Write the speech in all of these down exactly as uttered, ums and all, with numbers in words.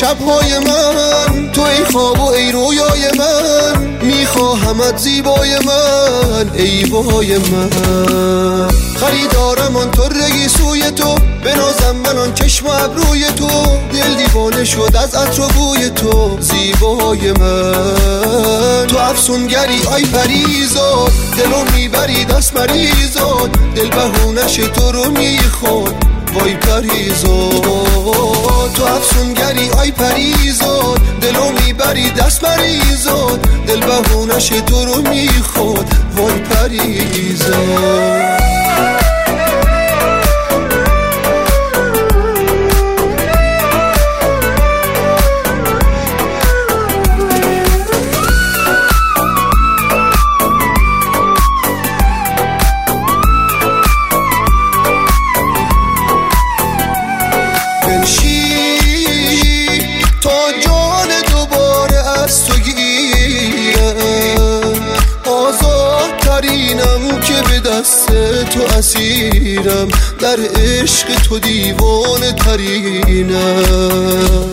شبهای من، تو ای خواب و ای رویای من، میخواهمت زیبای من ای وای من. خریدارم آن طره سوی تو، بنازم من آن چشم و ابروی تو، دل دیوانه شد از عطر و بوی تو زیبای من. تو افسونگری آی پریزاد، دلو میبری دست مریزاد، دل بهونش تو رو میخواد وای پریزاد. تو افسونگری آی پریزاد، دلو میبری دست مریزاد، دل بهونش تو رو میخواد وای پریزاد. تا جان دوباره از تو گیرم، آزادترینم که به دست تو اسیرم، در عشق تو دیوانه ترینم.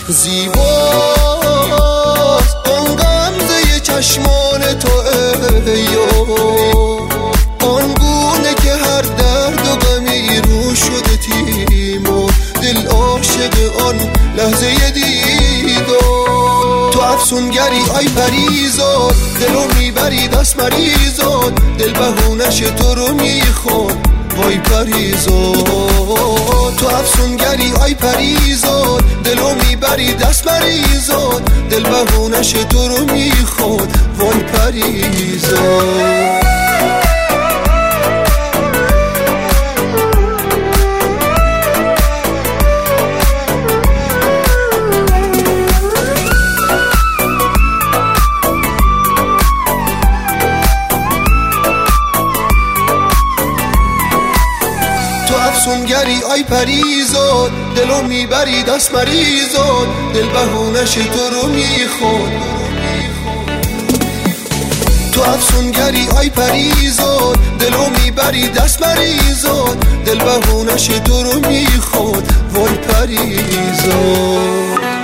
زیباست آن غمزه چشمان تو ای یار، آن گونه که هر درد و غمی رو شده تیمار، دل عاشق آن لحظه دیدار. تو افسونگری آی پریزاد، دلو میبری دست مریزاد، دل بهونش تو رو میخواد وای پریزاد. تو افسونگری آی پریزاد، دلو میبری دست مریزاد، دل بهونش تو رو میخواد وای پریزاد. افسونگری آی پریزاد، دلو میبری دست مریزاد، دل بهونش تو رو میخواد. تو افسونگری آی پریزاد، دلو میبری دست مریزاد، دل بهونش تو رو میخواد وای پریزاد.